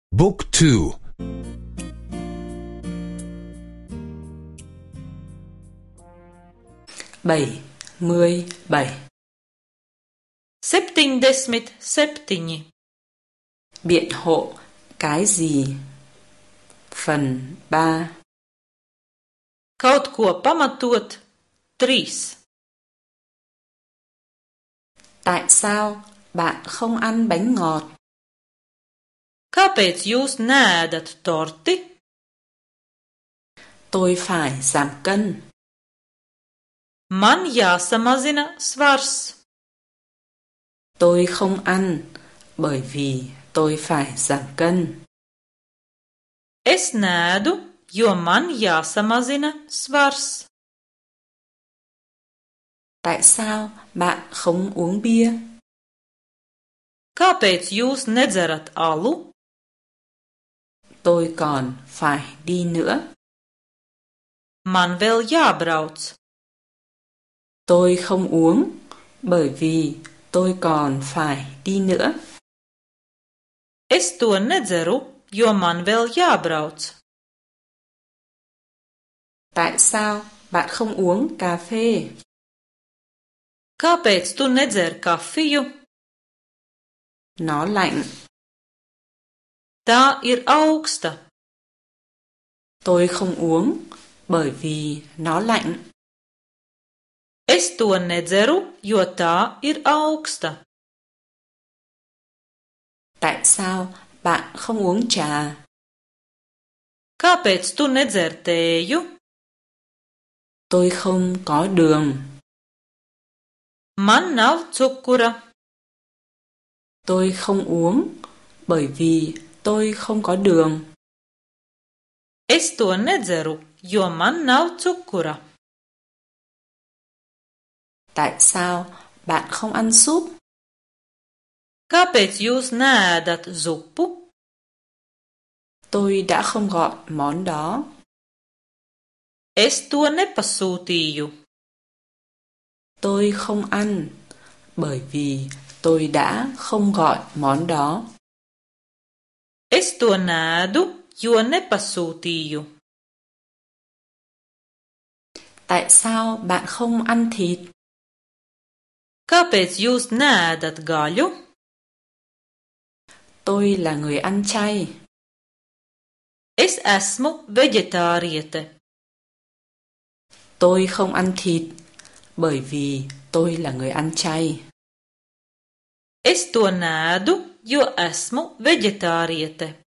Book 2. 77. 77. Biện hộ cái gì? Phần 3. Kaut ko pamatot 3. Tại sao bạn không ăn bánh ngọt? Kāpēc jūs neēdat torti? Tôi phải giảm cân. Man jāsamazina svars. Tôi không ăn bởi vì tôi phải giảm cân. Es neēdu, jo man jāsamazina svars. Tại sao bạn không uống bia? Kāpēc jūs nedzerat alu? Tôi còn phải đi nữa. Man vēl jābrauc. Tôi không uống bởi vì tôi còn phải đi nữa. Es to nedzeru, jo man vēl jābrauc. Tại sao bạn không uống cà phê? Kāpēc tu nedzer kafiju? Nó lạnh. Tā ir augsta. Tôi không uống bởi vì nó lạnh. Es to nedzeru, jo tā ir augsta. Tại sao bạn không uống trà? Kāpēc tu nedzer tēju? Tôi không có đường. Man nav cukura. Tôi không uống bởi vì tôi không có đường. Es to nedzeru, jo man nav cukura. Tại sao bạn không ăn súp? Kāpēc jūs neēdat zupu? Tôi đã không gọi món đó. Es to nepasūtīju. Tôi không ăn bởi vì tôi đã không gọi món đó. Es to neēdu, jo nepasūtīju. Tại sao bạn không ăn thịt? Kāpēc jūs neēdat gaļu? Tôi là người ăn chay. Es esmu veģetāriete. Tôi không ăn thịt bởi vì tôi là người ăn chay. Es to neēdu, jo esmu veģetāriete.